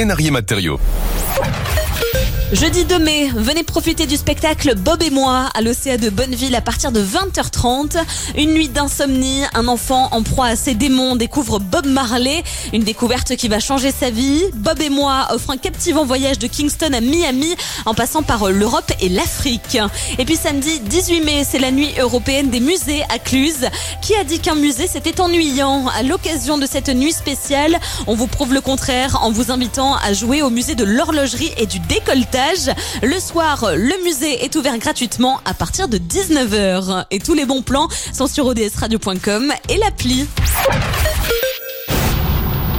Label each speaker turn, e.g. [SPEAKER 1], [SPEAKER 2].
[SPEAKER 1] Scénario Matériaux.
[SPEAKER 2] Jeudi 2 mai, venez profiter du spectacle Bob et moi à l'Océan de Bonneville à partir de 20h30. Une nuit d'insomnie, un enfant en proie à ses démons découvre Bob Marley, une découverte qui va changer sa vie. Bob et moi offre un captivant voyage de Kingston à Miami en passant par l'Europe et l'Afrique. Et puis samedi 18 mai, c'est la nuit européenne des musées à Cluse. Qui a dit qu'un musée c'était ennuyant? À l'occasion de cette nuit spéciale, on vous prouve le contraire en vous invitant à jouer au musée de l'horlogerie et du décolletage. Le soir, le musée est ouvert gratuitement à partir de 19h. Et tous les bons plans sont sur odsradio.com et l'appli.